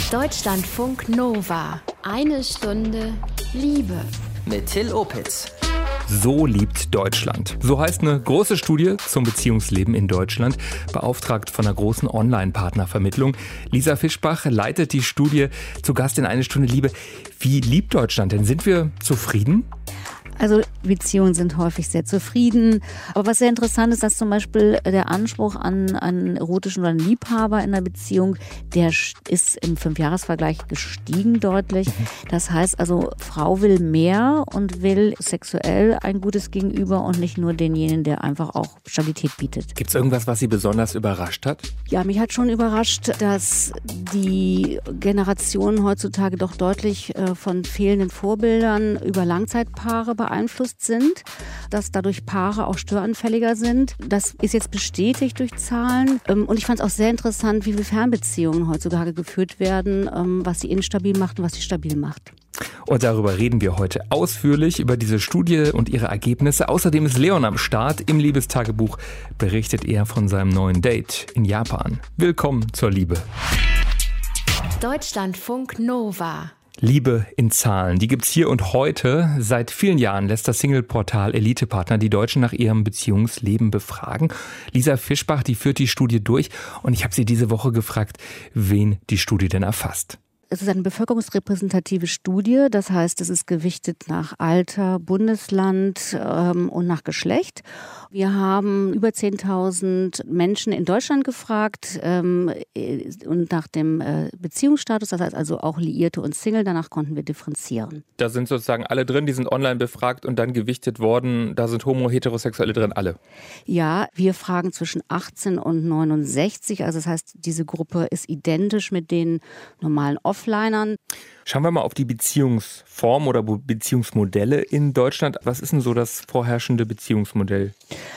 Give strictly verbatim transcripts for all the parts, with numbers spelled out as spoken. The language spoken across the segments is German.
Deutschlandfunk Nova. Eine Stunde Liebe. Mit Till Opitz. So liebt Deutschland. So heißt eine große Studie zum Beziehungsleben in Deutschland, beauftragt von einer großen Online-Partnervermittlung. Lisa Fischbach leitet die Studie. Zu Gast in Eine Stunde Liebe. Wie liebt Deutschland denn? Sind wir zufrieden? Also Beziehungen sind häufig sehr zufrieden. Aber was sehr interessant ist, dass zum Beispiel der Anspruch an einen erotischen oder einen Liebhaber in einer Beziehung, der ist im Fünfjahresvergleich gestiegen deutlich. Das heißt also, Frau will mehr und will sexuell ein gutes Gegenüber und nicht nur denjenigen, der einfach auch Stabilität bietet. Gibt es irgendwas, was Sie besonders überrascht hat? Ja, mich hat schon überrascht, dass die Generationen heutzutage doch deutlich äh, von fehlenden Vorbildern über Langzeitpaare beeinflusst sind, dass dadurch Paare auch störanfälliger sind. Das ist jetzt bestätigt durch Zahlen. Und ich fand es auch sehr interessant, wie viele Fernbeziehungen heutzutage geführt werden, was sie instabil macht und was sie stabil macht. Und darüber reden wir heute ausführlich, über diese Studie und ihre Ergebnisse. Außerdem ist Leon am Start. Im Liebestagebuch berichtet er von seinem neuen Date in Japan. Willkommen zur Liebe. Deutschlandfunk Nova. Liebe in Zahlen, die gibt's hier und heute. Seit vielen Jahren lässt das Single-Portal Elite-Partner die Deutschen nach ihrem Beziehungsleben befragen. Lisa Fischbach, die führt die Studie durch und ich habe sie diese Woche gefragt, wen die Studie denn erfasst. Es ist eine bevölkerungsrepräsentative Studie, das heißt, es ist gewichtet nach Alter, Bundesland ähm, und nach Geschlecht. Wir haben über zehntausend Menschen in Deutschland gefragt ähm, und nach dem äh, Beziehungsstatus, das heißt also auch Liierte und Single, danach konnten wir differenzieren. Da sind sozusagen alle drin, die sind online befragt und dann gewichtet worden, da sind Homo-, Heterosexuelle drin, alle? Ja, wir fragen zwischen achtzehn und neunundsechzig, also das heißt, diese Gruppe ist identisch mit den normalen Offlinern. Schauen wir mal auf die Beziehungsform oder Beziehungsmodelle in Deutschland. Was ist denn so das vorherrschende Beziehungsmodell?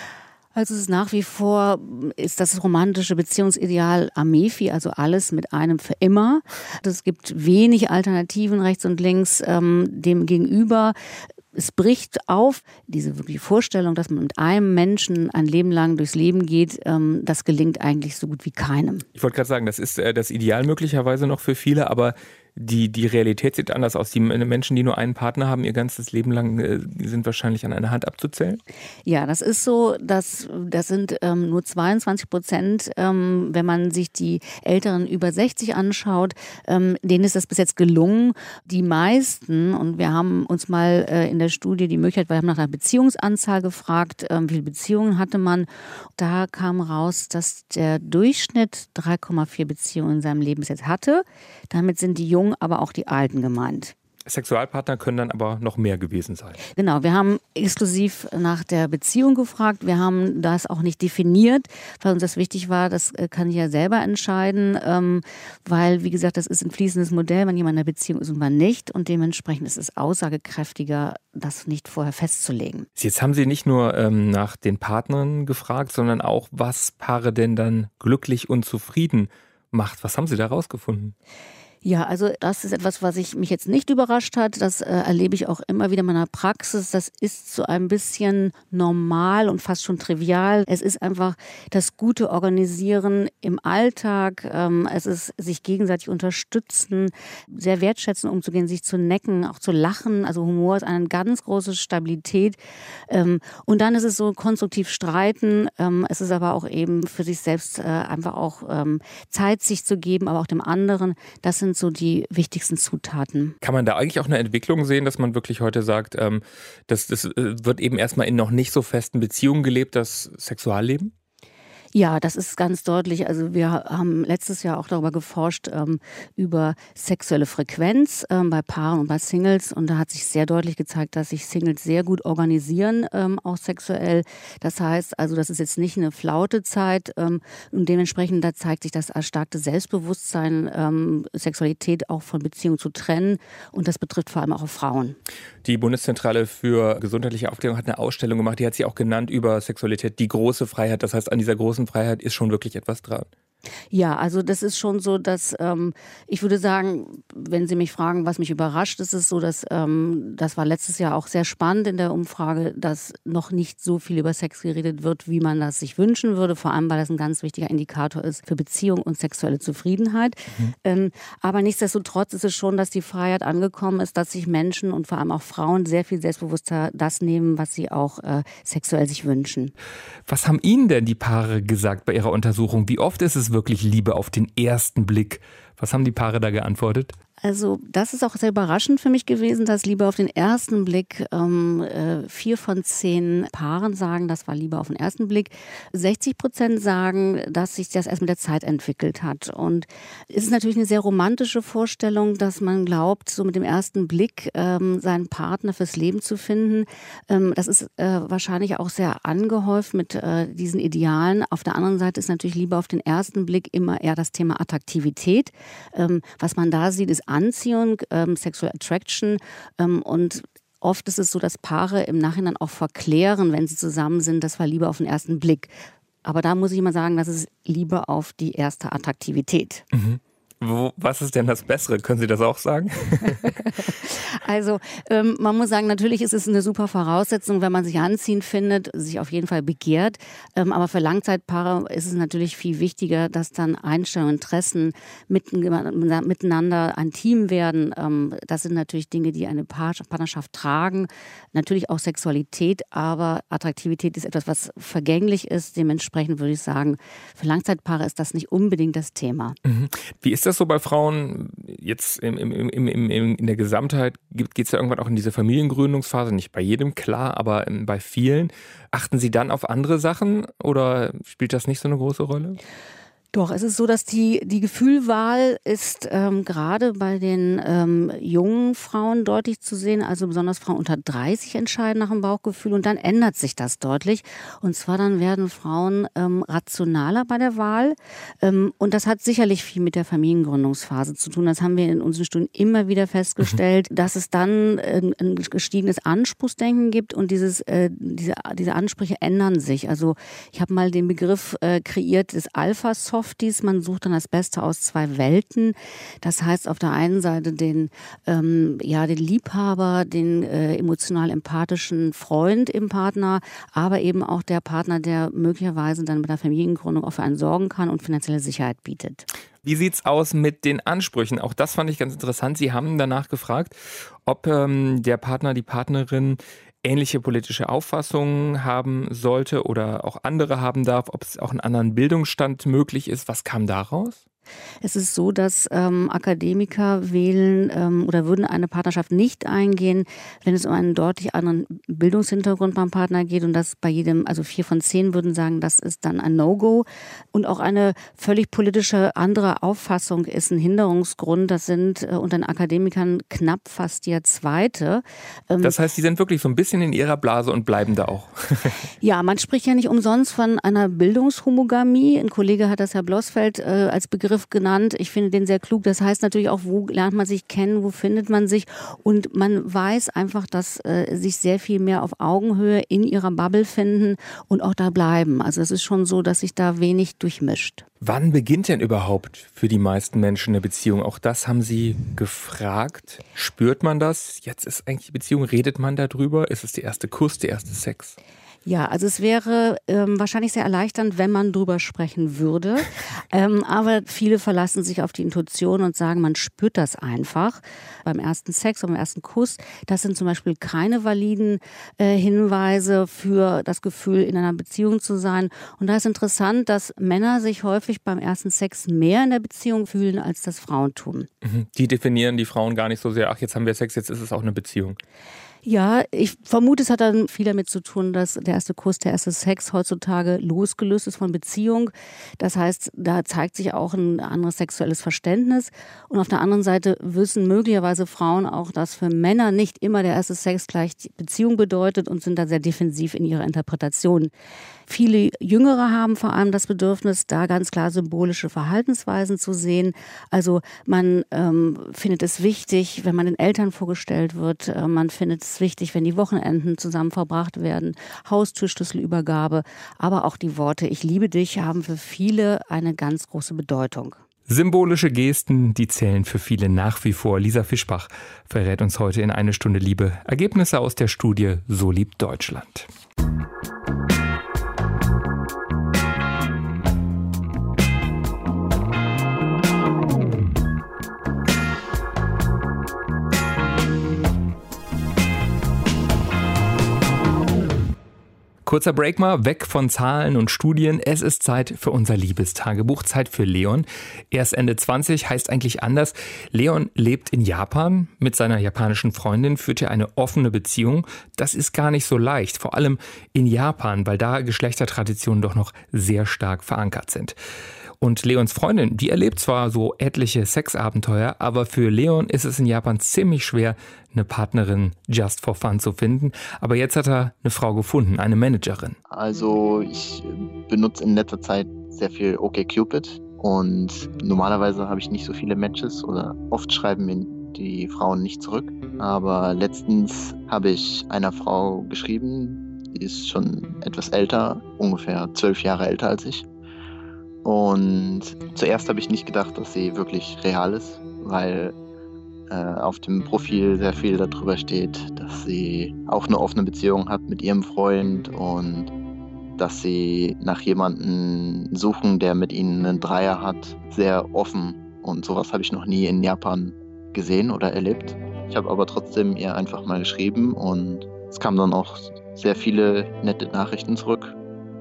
Also es ist nach wie vor, ist das romantische Beziehungsideal Amefi, also alles mit einem für immer. Es gibt wenig Alternativen rechts und links ähm, dem gegenüber. Es bricht auf, diese wirklich Vorstellung, dass man mit einem Menschen ein Leben lang durchs Leben geht, ähm, das gelingt eigentlich so gut wie keinem. Ich wollte gerade sagen, das ist äh, das Ideal möglicherweise noch für viele, aber die, die Realität sieht anders aus. Die Menschen, die nur einen Partner haben, ihr ganzes Leben lang, äh, sind wahrscheinlich an einer Hand abzuzählen? Ja, das ist so, dass, das sind ähm, nur zweiundzwanzig Prozent, ähm, wenn man sich die Älteren über sechzig anschaut, ähm, denen ist das bis jetzt gelungen. Die meisten, und wir haben uns mal äh, in der Studie die Möglichkeit, wir haben nach einer Beziehungsanzahl gefragt, ähm, wie viele Beziehungen hatte man. Da kam raus, dass der Durchschnitt drei Komma vier Beziehungen in seinem Leben bis jetzt hatte. Damit sind die Jungen, aber auch die Alten gemeint. Sexualpartner können dann aber noch mehr gewesen sein. Genau, wir haben exklusiv nach der Beziehung gefragt. Wir haben das auch nicht definiert, weil uns das wichtig war. Das kann ich ja selber entscheiden, ähm, weil, wie gesagt, das ist ein fließendes Modell, wenn jemand in einer Beziehung ist und man nicht. Und dementsprechend ist es aussagekräftiger, das nicht vorher festzulegen. Jetzt haben Sie nicht nur ähm, nach den Partnern gefragt, sondern auch, was Paare denn dann glücklich und zufrieden macht. Was haben Sie da rausgefunden? Ja, also das ist etwas, was ich mich jetzt nicht überrascht hat. Das äh, erlebe ich auch immer wieder in meiner Praxis. Das ist so ein bisschen normal und fast schon trivial. Es ist einfach das gute Organisieren im Alltag. Ähm, es ist sich gegenseitig unterstützen, sehr wertschätzen, umzugehen, sich zu necken, auch zu lachen. Also Humor ist eine ganz große Stabilität. Ähm, und dann ist es so konstruktiv streiten. Ähm, es ist aber auch eben für sich selbst äh, einfach auch ähm, Zeit sich zu geben, aber auch dem anderen. Das sind so die wichtigsten Zutaten. Kann man da eigentlich auch eine Entwicklung sehen, dass man wirklich heute sagt, ähm, das, das wird eben erstmal in noch nicht so festen Beziehungen gelebt, das Sexualleben? Ja, das ist ganz deutlich. Also wir haben letztes Jahr auch darüber geforscht, ähm, über sexuelle Frequenz ähm, bei Paaren und bei Singles. Und da hat sich sehr deutlich gezeigt, dass sich Singles sehr gut organisieren, ähm, auch sexuell. Das heißt, also das ist jetzt nicht eine Flautezeit. Ähm, und dementsprechend da zeigt sich das erstarkte Selbstbewusstsein, ähm, Sexualität auch von Beziehungen zu trennen. Und das betrifft vor allem auch Frauen. Die Bundeszentrale für gesundheitliche Aufklärung hat eine Ausstellung gemacht, die hat sie auch genannt über Sexualität, die große Freiheit. Das heißt, an dieser großen Freiheit ist schon wirklich etwas dran. Ja, also das ist schon so, dass ähm, ich würde sagen, wenn Sie mich fragen, was mich überrascht, ist es so, dass ähm, das war letztes Jahr auch sehr spannend in der Umfrage, dass noch nicht so viel über Sex geredet wird, wie man das sich wünschen würde, vor allem weil das ein ganz wichtiger Indikator ist für Beziehung und sexuelle Zufriedenheit. Mhm. Ähm, aber nichtsdestotrotz ist es schon, dass die Freiheit angekommen ist, dass sich Menschen und vor allem auch Frauen sehr viel selbstbewusster das nehmen, was sie auch äh, sexuell sich wünschen. Was haben Ihnen denn die Paare gesagt bei Ihrer Untersuchung? Wie oft ist es wirklich Liebe auf den ersten Blick? Was haben die Paare da geantwortet? Also das ist auch sehr überraschend für mich gewesen, dass Liebe auf den ersten Blick, ähm, äh, vier von zehn Paaren sagen, das war Liebe auf den ersten Blick. sechzig Prozent sagen, dass sich das erst mit der Zeit entwickelt hat. Und es ist natürlich eine sehr romantische Vorstellung, dass man glaubt, so mit dem ersten Blick ähm, seinen Partner fürs Leben zu finden. Ähm, das ist äh, wahrscheinlich auch sehr angehäuft mit äh, diesen Idealen. Auf der anderen Seite ist natürlich Liebe auf den ersten Blick immer eher das Thema Attraktivität. Ähm, was man da sieht, ist Anziehung, ähm, Sexual Attraction ähm, und oft ist es so, dass Paare im Nachhinein auch verklären, wenn sie zusammen sind, das war Liebe auf den ersten Blick. Aber da muss ich mal sagen, das ist Liebe auf die erste Attraktivität. Mhm. Wo, was ist denn das Bessere? Können Sie das auch sagen? Also ähm, man muss sagen, natürlich ist es eine super Voraussetzung, wenn man sich anziehend findet, sich auf jeden Fall begehrt. Ähm, aber für Langzeitpaare ist es natürlich viel wichtiger, dass dann Einstellungen, Interessen mit, miteinander ein Team werden. Ähm, das sind natürlich Dinge, die eine Partnerschaft tragen. Natürlich auch Sexualität, aber Attraktivität ist etwas, was vergänglich ist. Dementsprechend würde ich sagen, für Langzeitpaare ist das nicht unbedingt das Thema. Mhm. Wie ist das so bei Frauen jetzt im, im, im, im, in der Gesamtheit? Geht es ja irgendwann auch in diese Familiengründungsphase? Nicht bei jedem, klar, aber bei vielen. Achten Sie dann auf andere Sachen oder spielt das nicht so eine große Rolle? Doch, es ist so, dass die, die Gefühlwahl ist ähm, gerade bei den ähm, jungen Frauen deutlich zu sehen, also besonders Frauen unter dreißig entscheiden nach dem Bauchgefühl und dann ändert sich das deutlich. Und zwar dann werden Frauen ähm, rationaler bei der Wahl ähm, und das hat sicherlich viel mit der Familiengründungsphase zu tun. Das haben wir in unseren Studien immer wieder festgestellt, mhm. dass es dann ein, ein gestiegenes Anspruchsdenken gibt und dieses, äh, diese, diese Ansprüche ändern sich. Also ich habe mal den Begriff äh, kreiert des Alpha-Soft. Man sucht dann das Beste aus zwei Welten. Das heißt auf der einen Seite den, ähm, ja, den Liebhaber, den äh, emotional-empathischen Freund im Partner, aber eben auch der Partner, der möglicherweise dann mit der Familiengründung auch für einen sorgen kann und finanzielle Sicherheit bietet. Wie sieht's aus mit den Ansprüchen? Auch das fand ich ganz interessant. Sie haben danach gefragt, ob ähm, der Partner, die Partnerin ähnliche politische Auffassungen haben sollte oder auch andere haben darf, ob es auch einen anderen Bildungsstand möglich ist. Was kam daraus? Es ist so, dass ähm, Akademiker wählen ähm, oder würden eine Partnerschaft nicht eingehen, wenn es um einen deutlich anderen Bildungshintergrund beim Partner geht. Und das bei jedem, also vier von zehn würden sagen, das ist dann ein No-Go. Und auch eine völlig politische andere Auffassung ist ein Hinderungsgrund. Das sind äh, unter den Akademikern knapp fast der zweite. Ähm, das heißt, die sind wirklich so ein bisschen in ihrer Blase und bleiben da auch. Ja, man spricht ja nicht umsonst von einer Bildungshomogamie. Ein Kollege hat das, Herr Blossfeld, äh, als Begriff genannt. Ich finde den sehr klug. Das heißt natürlich auch, wo lernt man sich kennen, wo findet man sich? Und man weiß einfach, dass äh, sich sehr viel mehr auf Augenhöhe in ihrer Bubble finden und auch da bleiben. Also es ist schon so, dass sich da wenig durchmischt. Wann beginnt denn überhaupt für die meisten Menschen eine Beziehung? Auch das haben Sie gefragt. Spürt man das? Jetzt ist eigentlich die Beziehung, redet man darüber? Ist es der erste Kuss, der erste Sex? Ja, also es wäre ähm, wahrscheinlich sehr erleichternd, wenn man drüber sprechen würde. ähm, aber viele verlassen sich auf die Intuition und sagen, man spürt das einfach. Beim ersten Sex, beim ersten Kuss, das sind zum Beispiel keine validen äh, Hinweise für das Gefühl, in einer Beziehung zu sein. Und da ist interessant, dass Männer sich häufig beim ersten Sex mehr in der Beziehung fühlen, als das Frauen tun. Die definieren die Frauen gar nicht so sehr, ach, jetzt haben wir Sex, jetzt ist es auch eine Beziehung. Ja, ich vermute, es hat dann viel damit zu tun, dass der erste Kuss, der erste Sex heutzutage losgelöst ist von Beziehung. Das heißt, da zeigt sich auch ein anderes sexuelles Verständnis. Und auf der anderen Seite wissen möglicherweise Frauen auch, dass für Männer nicht immer der erste Sex gleich Beziehung bedeutet und sind da sehr defensiv in ihrer Interpretation. Viele Jüngere haben vor allem das Bedürfnis, da ganz klar symbolische Verhaltensweisen zu sehen. Also man ähm, findet es wichtig, wenn man den Eltern vorgestellt wird. Äh, man findet es wichtig, wenn die Wochenenden zusammen verbracht werden. Haustürschlüsselübergabe, aber auch die Worte "Ich liebe dich" haben für viele eine ganz große Bedeutung. Symbolische Gesten, die zählen für viele nach wie vor. Lisa Fischbach verrät uns heute in Eine Stunde Liebe Ergebnisse aus der Studie So liebt Deutschland. Kurzer Break mal, weg von Zahlen und Studien. Es ist Zeit für unser Liebestagebuch, Zeit für Leon. Er ist Ende zwanzig, heißt eigentlich anders. Leon lebt in Japan. Mit seiner japanischen Freundin führt er eine offene Beziehung. Das ist gar nicht so leicht, vor allem in Japan, weil da Geschlechtertraditionen doch noch sehr stark verankert sind. Und Leons Freundin, die erlebt zwar so etliche Sexabenteuer, aber für Leon ist es in Japan ziemlich schwer, eine Partnerin just for fun zu finden. Aber jetzt hat er eine Frau gefunden, eine Managerin. Also ich benutze in letzter Zeit sehr viel OkCupid und normalerweise habe ich nicht so viele Matches oder oft schreiben mir die Frauen nicht zurück. Aber letztens habe ich einer Frau geschrieben, die ist schon etwas älter, ungefähr zwölf Jahre älter als ich. Und zuerst habe ich nicht gedacht, dass sie wirklich real ist, weil äh, auf dem Profil sehr viel darüber steht, dass sie auch eine offene Beziehung hat mit ihrem Freund und dass sie nach jemandem suchen, der mit ihnen einen Dreier hat, sehr offen. Und sowas habe ich noch nie in Japan gesehen oder erlebt. Ich habe aber trotzdem ihr einfach mal geschrieben und es kamen dann auch sehr viele nette Nachrichten zurück.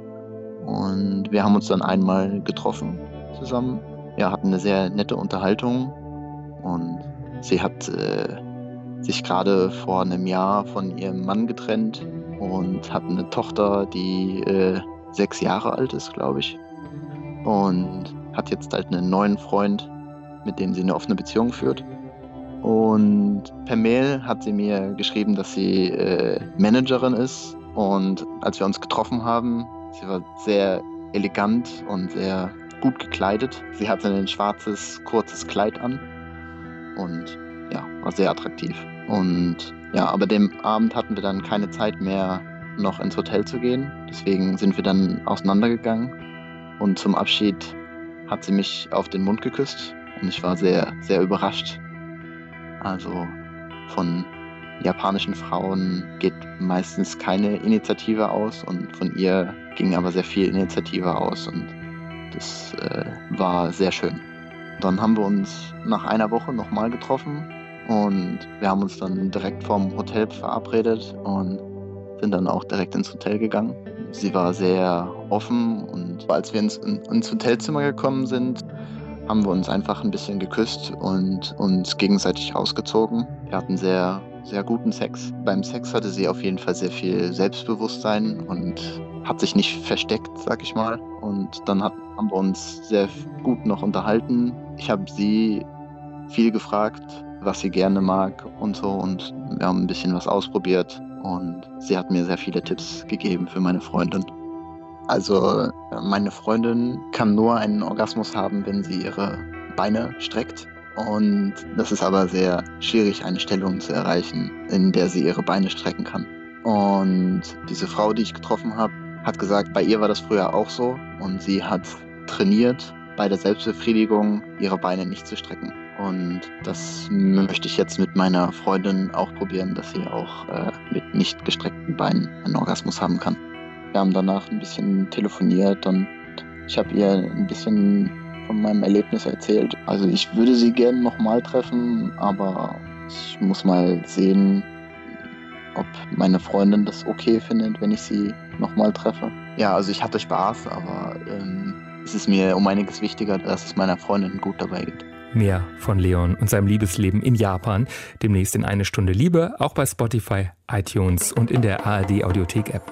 Und wir haben uns dann einmal getroffen zusammen. Wir hatten eine sehr nette Unterhaltung und sie hat äh, sich gerade vor einem Jahr von ihrem Mann getrennt und hat eine Tochter, die äh, sechs Jahre alt ist, glaube ich. Und hat jetzt halt einen neuen Freund, mit dem sie eine offene Beziehung führt. Und per Mail hat sie mir geschrieben, dass sie äh, Managerin ist. Und als wir uns getroffen haben, sie war sehr elegant und sehr gut gekleidet. Sie hatte ein schwarzes, kurzes Kleid an und ja, war sehr attraktiv. Und ja, aber dem Abend hatten wir dann keine Zeit mehr, noch ins Hotel zu gehen. Deswegen sind wir dann auseinandergegangen und zum Abschied hat sie mich auf den Mund geküsst und ich war sehr, sehr überrascht. Also von japanischen Frauen geht meistens keine Initiative aus und von ihr ging aber sehr viel Initiative aus und das äh, war sehr schön. Dann haben wir uns nach einer Woche nochmal getroffen und wir haben uns dann direkt vorm Hotel verabredet und sind dann auch direkt ins Hotel gegangen. Sie war sehr offen und als wir ins, ins Hotelzimmer gekommen sind, haben wir uns einfach ein bisschen geküsst und uns gegenseitig ausgezogen. Wir hatten sehr sehr guten Sex. Beim Sex hatte sie auf jeden Fall sehr viel Selbstbewusstsein und hat sich nicht versteckt, sag ich mal. Und dann hat, haben wir uns sehr gut noch unterhalten. Ich habe sie viel gefragt, was sie gerne mag und so. Und wir haben ein bisschen was ausprobiert. Und sie hat mir sehr viele Tipps gegeben für meine Freundin. Also meine Freundin kann nur einen Orgasmus haben, wenn sie ihre Beine streckt. Und das ist aber sehr schwierig, eine Stellung zu erreichen, in der sie ihre Beine strecken kann. Und diese Frau, die ich getroffen habe, hat gesagt, bei ihr war das früher auch so. Und sie hat trainiert, bei der Selbstbefriedigung ihre Beine nicht zu strecken. Und das möchte ich jetzt mit meiner Freundin auch probieren, dass sie auch äh, mit nicht gestreckten Beinen einen Orgasmus haben kann. Wir haben danach ein bisschen telefoniert und ich habe ihr ein bisschen von meinem Erlebnis erzählt. Also ich würde sie gerne nochmal treffen, aber ich muss mal sehen, ob meine Freundin das okay findet, wenn ich sie nochmal treffe. Ja, also ich hatte Spaß, aber ähm, es ist mir um einiges wichtiger, dass es meiner Freundin gut dabei geht. Mehr von Leon und seinem Liebesleben in Japan demnächst in Eine Stunde Liebe, auch bei Spotify, iTunes und in der A R D Audiothek-App.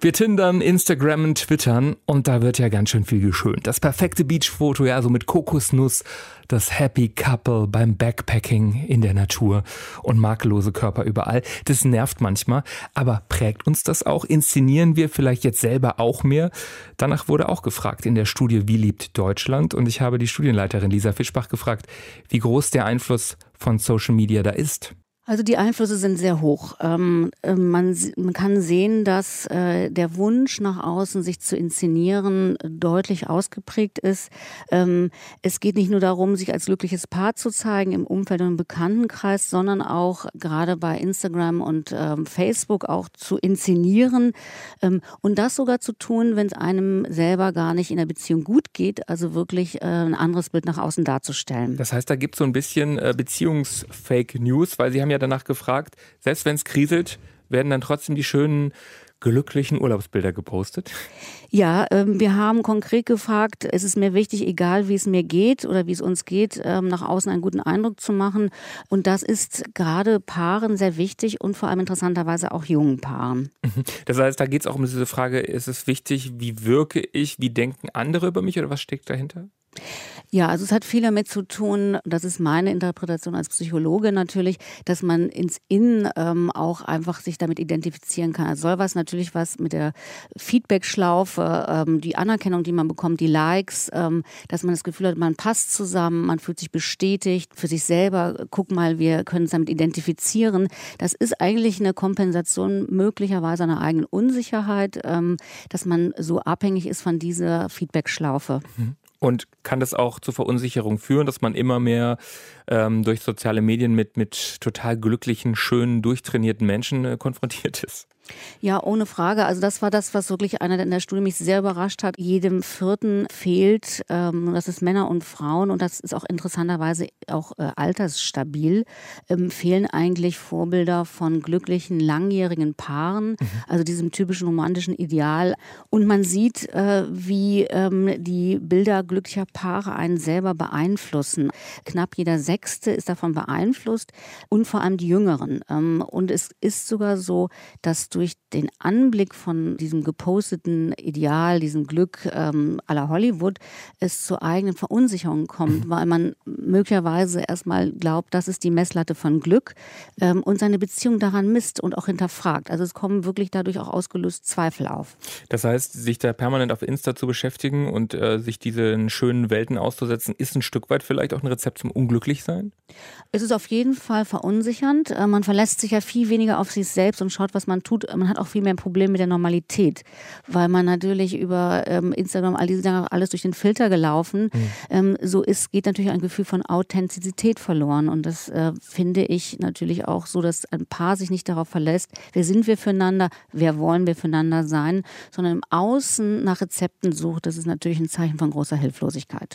Wir tindern, Instagrammen, twittern und da wird ja ganz schön viel geschönt. Das perfekte Beachfoto, ja, so mit Kokosnuss, das Happy Couple beim Backpacking in der Natur und makellose Körper überall. Das nervt manchmal, aber prägt uns das auch? Inszenieren wir vielleicht jetzt selber auch mehr? Danach wurde auch gefragt in der Studie Wie liebt Deutschland? Und ich habe die Studienleiterin Lisa Fischbach gefragt, wie groß der Einfluss von Social Media da ist. Also die Einflüsse sind sehr hoch. Ähm, man, man kann sehen, dass äh, der Wunsch nach außen, sich zu inszenieren, deutlich ausgeprägt ist. Ähm, es geht nicht nur darum, sich als glückliches Paar zu zeigen im Umfeld und im Bekanntenkreis, sondern auch gerade bei Instagram und ähm, Facebook auch zu inszenieren ähm, und das sogar zu tun, wenn es einem selber gar nicht in der Beziehung gut geht, also wirklich äh, ein anderes Bild nach außen darzustellen. Das heißt, da gibt es so ein bisschen äh, Beziehungsfake News, weil Sie haben ja danach gefragt, selbst wenn es kriselt, werden dann trotzdem die schönen, glücklichen Urlaubsbilder gepostet? Ja, ähm, wir haben konkret gefragt, es ist mir wichtig, egal wie es mir geht oder wie es uns geht, ähm, nach außen einen guten Eindruck zu machen. Und das ist gerade Paaren sehr wichtig und vor allem interessanterweise auch jungen Paaren. Das heißt, da geht es auch um diese Frage, ist es wichtig, wie wirke ich, wie denken andere über mich oder was steckt dahinter? Ja, also es hat viel damit zu tun, das ist meine Interpretation als Psychologe natürlich, dass man ins Innen ähm, auch einfach sich damit identifizieren kann. Also soll was natürlich was mit der Feedback-Schlaufe, ähm, die Anerkennung, die man bekommt, die Likes, ähm, dass man das Gefühl hat, man passt zusammen, man fühlt sich bestätigt für sich selber. Guck mal, wir können uns damit identifizieren. Das ist eigentlich eine Kompensation möglicherweise einer eigenen Unsicherheit, ähm, dass man so abhängig ist von dieser Feedback-Schlaufe. Mhm. Und kann das auch zu Verunsicherung führen, dass man immer mehr ähm, durch soziale Medien mit, mit total glücklichen, schönen, durchtrainierten Menschen äh, konfrontiert ist? Ja, ohne Frage. Also das war das, was wirklich einer in der Studie mich sehr überrascht hat. Jedem Vierten fehlt, ähm, das ist Männer und Frauen und das ist auch interessanterweise auch äh, altersstabil, ähm, fehlen eigentlich Vorbilder von glücklichen, langjährigen Paaren, mhm. also diesem typischen romantischen Ideal. Und man sieht, äh, wie ähm, die Bilder glücklicher Paare einen selber beeinflussen. Knapp jeder Sechste ist davon beeinflusst und vor allem die Jüngeren. Ähm, und es ist sogar so, dass durch den Anblick von diesem geposteten Ideal, diesem Glück ähm, à la Hollywood, es zu eigenen Verunsicherungen kommt, weil man möglicherweise erstmal glaubt, das ist die Messlatte von Glück ähm, und seine Beziehung daran misst und auch hinterfragt. Also es kommen wirklich dadurch auch ausgelöst Zweifel auf. Das heißt, sich da permanent auf Insta zu beschäftigen und äh, sich diesen schönen Welten auszusetzen, ist ein Stück weit vielleicht auch ein Rezept zum Unglücklichsein? Es ist auf jeden Fall verunsichernd. Äh, man verlässt sich ja viel weniger auf sich selbst und schaut, was man tut. Man hat auch viel mehr ein Problem mit der Normalität, weil man natürlich über ähm, Instagram all diese Jahre alles durch den Filter gelaufen. Mhm. Ähm, so ist, geht natürlich ein Gefühl von Authentizität verloren und das äh, finde ich natürlich auch so, dass ein Paar sich nicht darauf verlässt, wer sind wir füreinander, wer wollen wir füreinander sein, sondern im Außen nach Rezepten sucht. Das ist natürlich ein Zeichen von großer Hilflosigkeit.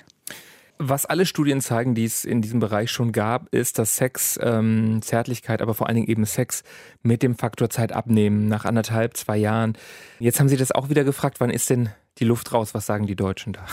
Was alle Studien zeigen, die es in diesem Bereich schon gab, ist, dass Sex, ähm, Zärtlichkeit, aber vor allen Dingen eben Sex mit dem Faktor Zeit abnehmen, nach anderthalb, zwei Jahren. Jetzt haben Sie das auch wieder gefragt, wann ist denn die Luft raus? Was sagen die Deutschen da?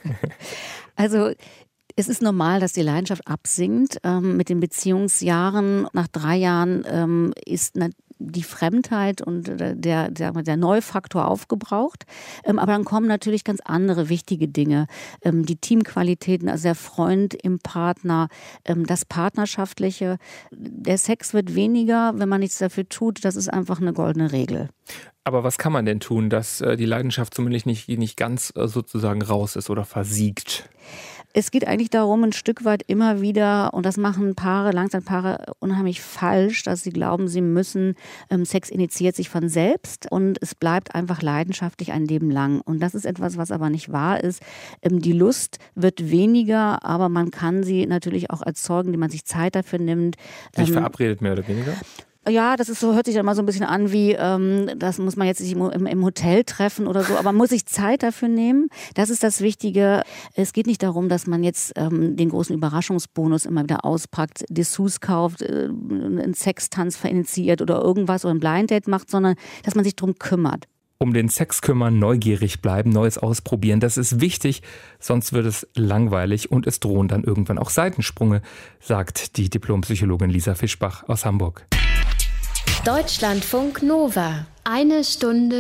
Also es ist normal, dass die Leidenschaft absinkt. Ähm, mit den Beziehungsjahren, nach drei Jahren ähm, ist natürlich die Fremdheit und der, der, der Neufaktor aufgebraucht. Ähm, aber dann kommen natürlich ganz andere wichtige Dinge. Ähm, die Teamqualitäten, also der Freund im Partner, ähm, das Partnerschaftliche. Der Sex wird weniger, wenn man nichts dafür tut. Das ist einfach eine goldene Regel. Aber was kann man denn tun, dass äh, die Leidenschaft zumindest nicht, nicht ganz äh, sozusagen raus ist oder versiegt? Es geht eigentlich darum, ein Stück weit immer wieder, und das machen Paare, Langzeitpaare unheimlich falsch, dass sie glauben, sie müssen, ähm, Sex initiiert sich von selbst und es bleibt einfach leidenschaftlich ein Leben lang. Und das ist etwas, was aber nicht wahr ist. Ähm, die Lust wird weniger, aber man kann sie natürlich auch erzeugen, indem man sich Zeit dafür nimmt. Sich ähm, verabredet mehr oder weniger? Ja, das ist so, hört sich dann mal so ein bisschen an wie, ähm, das muss man jetzt nicht im, im Hotel treffen oder so, aber man muss sich Zeit dafür nehmen. Das ist das Wichtige. Es geht nicht darum, dass man jetzt ähm, den großen Überraschungsbonus immer wieder auspackt, Dessous kauft, äh, einen Sextanz verinitiiert oder irgendwas oder ein Blind Date macht, sondern dass man sich drum kümmert. Um den Sex kümmern, neugierig bleiben, Neues ausprobieren, das ist wichtig, sonst wird es langweilig und es drohen dann irgendwann auch Seitensprünge, sagt die Diplompsychologin Lisa Fischbach aus Hamburg. Deutschlandfunk Nova. Eine Stunde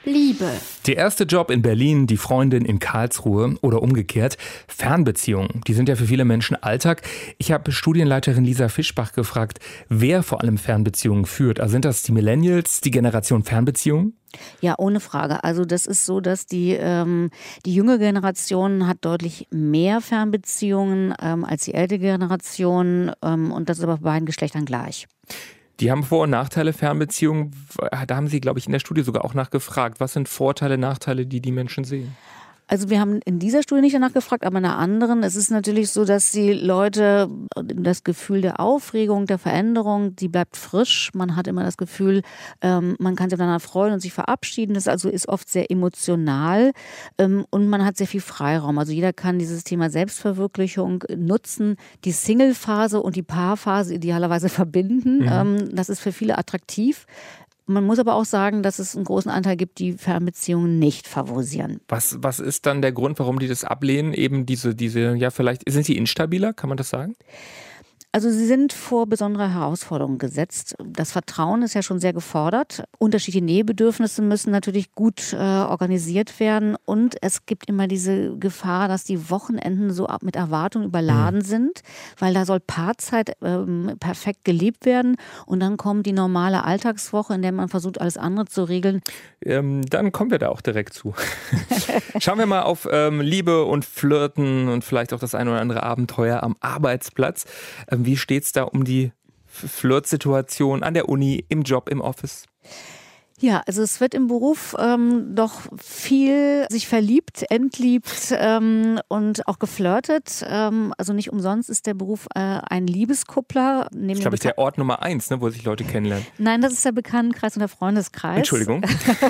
Liebe. Der erste Job in Berlin, die Freundin in Karlsruhe oder umgekehrt. Fernbeziehungen, die sind ja für viele Menschen Alltag. Ich habe Studienleiterin Lisa Fischbach gefragt, wer vor allem Fernbeziehungen führt. Also sind das die Millennials, die Generation Fernbeziehungen? Ja, ohne Frage. Also das ist so, dass die, ähm, die junge Generation hat deutlich mehr Fernbeziehungen ähm, als die ältere Generation ähm, und das ist aber bei beiden Geschlechtern gleich. Die haben Vor- und Nachteile Fernbeziehungen. Da haben Sie, glaube ich, in der Studie sogar auch nachgefragt. Was sind Vorteile, Nachteile, die die Menschen sehen? Also wir haben in dieser Studie nicht danach gefragt, aber in einer anderen. Es ist natürlich so, dass die Leute das Gefühl der Aufregung, der Veränderung, die bleibt frisch. Man hat immer das Gefühl, ähm, man kann sich miteinander freuen und sich verabschieden. Das also ist oft sehr emotional ähm, und man hat sehr viel Freiraum. Also jeder kann dieses Thema Selbstverwirklichung nutzen, die Single-Phase und die Paarphase idealerweise verbinden. Mhm. Ähm, das ist für viele attraktiv. Man muss aber auch sagen, dass es einen großen Anteil gibt, die Fernbeziehungen nicht favorisieren. Was, was ist dann der Grund, warum die das ablehnen? Eben diese, diese, ja vielleicht, sind sie instabiler, kann man das sagen? Also sie sind vor besondere Herausforderungen gesetzt. Das Vertrauen ist ja schon sehr gefordert. Unterschiedliche Nähebedürfnisse müssen natürlich gut äh, organisiert werden. Und es gibt immer diese Gefahr, dass die Wochenenden so mit Erwartungen überladen mhm. sind, weil da soll Paarzeit ähm, perfekt gelebt werden. Und dann kommt die normale Alltagswoche, in der man versucht, alles andere zu regeln. Ähm, dann kommen wir da auch direkt zu. Schauen wir mal auf ähm, Liebe und Flirten und vielleicht auch das ein oder andere Abenteuer am Arbeitsplatz. Ähm, Wie steht es da um die Flirtsituation an der Uni, im Job, im Office? Ja, also es wird im Beruf ähm, doch viel sich verliebt, entliebt ähm, und auch geflirtet. Ähm, also nicht umsonst ist der Beruf äh, ein Liebeskuppler. Das ist, glaube ich, der Ort Nummer eins, ne, wo sich Leute kennenlernen. Nein, das ist der Bekanntenkreis und der Freundeskreis. Entschuldigung.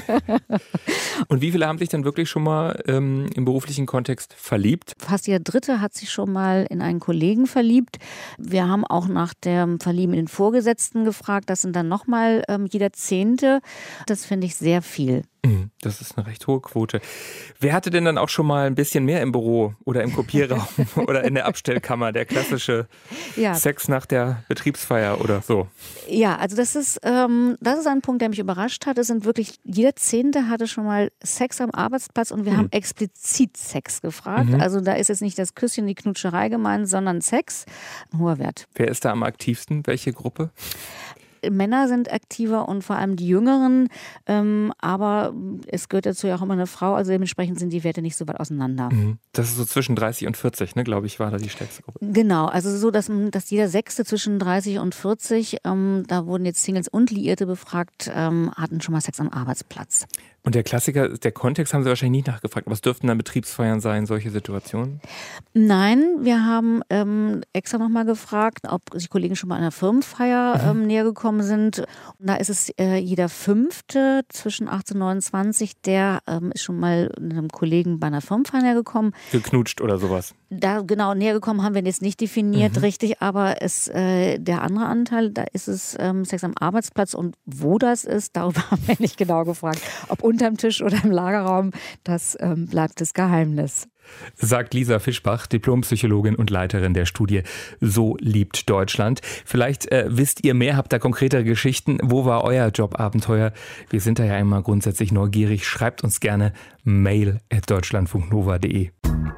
Und wie viele haben sich dann wirklich schon mal ähm, im beruflichen Kontext verliebt? Fast jeder Dritte hat sich schon mal in einen Kollegen verliebt. Wir haben auch nach dem Verlieben in den Vorgesetzten gefragt. Das sind dann nochmal ähm, jeder Zehnte. Das finde ich sehr viel. Das ist eine recht hohe Quote. Wer hatte denn dann auch schon mal ein bisschen mehr im Büro oder im Kopierraum oder in der Abstellkammer, der klassische ja. Sex nach der Betriebsfeier oder so? Ja, also das ist, ähm, das ist ein Punkt, der mich überrascht hat. Es sind wirklich, jeder Zehnte hatte schon mal Sex am Arbeitsplatz und wir mhm. haben explizit Sex gefragt. Mhm. Also da ist jetzt nicht das Küsschen, die Knutscherei gemeint, sondern Sex. Ein hoher Wert. Wer ist da am aktivsten? Welche Gruppe? Männer sind aktiver und vor allem die Jüngeren, ähm, aber es gehört dazu ja auch immer eine Frau, also dementsprechend sind die Werte nicht so weit auseinander. Das ist so zwischen dreißig und vierzig, ne, glaube ich, war da die stärkste Gruppe. Genau, also so, dass, dass jeder Sechste zwischen dreißig und vierzig, ähm, da wurden jetzt Singles und Liierte befragt, ähm, hatten schon mal Sex am Arbeitsplatz. Und der Klassiker, der Kontext haben Sie wahrscheinlich nicht nachgefragt. Was dürften dann Betriebsfeiern sein, solche Situationen? Nein, wir haben ähm, extra nochmal gefragt, ob die Kollegen schon mal an einer Firmenfeier ähm, näher gekommen sind. Und da ist es äh, jeder Fünfte zwischen achtzehn und neunundzwanzig, der ähm, ist schon mal einem Kollegen bei einer Firmenfeier näher gekommen. Geknutscht oder sowas? Da genau, näher gekommen haben wir jetzt nicht definiert, mhm. richtig, aber es, äh, der andere Anteil, da ist es ähm, Sex am Arbeitsplatz und wo das ist, darüber haben wir nicht genau gefragt. Ob unterm Tisch oder im Lagerraum, das ähm, bleibt das Geheimnis. Sagt Lisa Fischbach, Diplompsychologin und Leiterin der Studie So liebt Deutschland. Vielleicht äh, wisst ihr mehr, habt da konkretere Geschichten. Wo war euer Jobabenteuer? Wir sind da ja immer grundsätzlich neugierig. Schreibt uns gerne mail at deutschlandfunknova punkt de.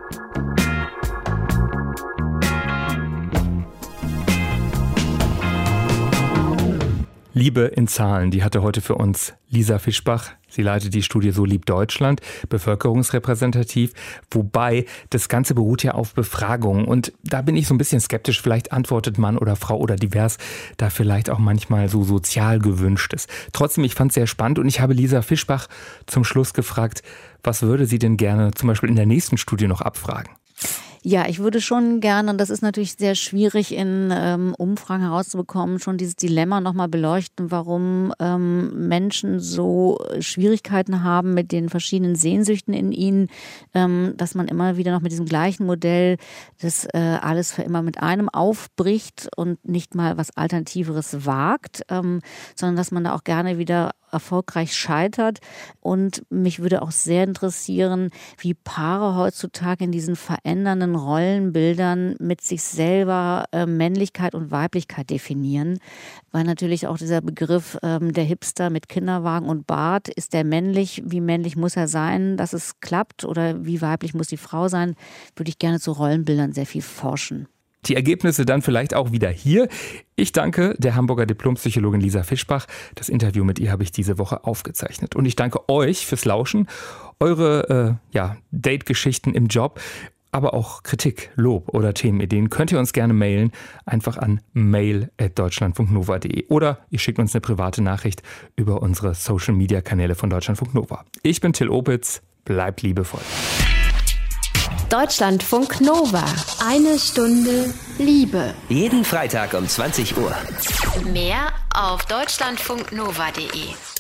Liebe in Zahlen, die hatte heute für uns Lisa Fischbach. Sie leitet die Studie So liebt Deutschland, bevölkerungsrepräsentativ. Wobei, das Ganze beruht ja auf Befragungen. Und da bin ich so ein bisschen skeptisch. Vielleicht antwortet Mann oder Frau oder divers da vielleicht auch manchmal so sozial gewünschtes. Trotzdem, ich fand es sehr spannend und ich habe Lisa Fischbach zum Schluss gefragt, was würde sie denn gerne zum Beispiel in der nächsten Studie noch abfragen? Ja, ich würde schon gerne, und das ist natürlich sehr schwierig in ähm, Umfragen herauszubekommen, schon dieses Dilemma nochmal beleuchten, warum ähm, Menschen so Schwierigkeiten haben mit den verschiedenen Sehnsüchten in ihnen, ähm, dass man immer wieder noch mit diesem gleichen Modell das äh, alles für immer mit einem aufbricht und nicht mal was Alternativeres wagt, ähm, sondern dass man da auch gerne wieder erfolgreich scheitert. Und mich würde auch sehr interessieren, wie Paare heutzutage in diesen verändernden eigenen Rollenbildern mit sich selber äh, Männlichkeit und Weiblichkeit definieren. Weil natürlich auch dieser Begriff ähm, der Hipster mit Kinderwagen und Bart, ist der männlich, wie männlich muss er sein, dass es klappt, oder wie weiblich muss die Frau sein, würde ich gerne zu Rollenbildern sehr viel forschen. Die Ergebnisse dann vielleicht auch wieder hier. Ich danke der Hamburger Diplompsychologin Lisa Fischbach. Das Interview mit ihr habe ich diese Woche aufgezeichnet. Und ich danke euch fürs Lauschen, eure äh, ja, Date-Geschichten im Job, aber auch Kritik, Lob oder Themenideen könnt ihr uns gerne mailen. Einfach an mail at deutschlandfunk nova punkt de oder ihr schickt uns eine private Nachricht über unsere Social-Media-Kanäle von Deutschlandfunk Nova. Ich bin Till Opitz. Bleibt liebevoll. Deutschlandfunk Nova. Eine Stunde Liebe. Jeden Freitag um zwanzig Uhr. Mehr auf deutschlandfunknova punkt de.